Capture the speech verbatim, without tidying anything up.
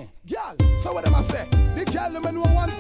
Girl, so what am I say? The girl them know one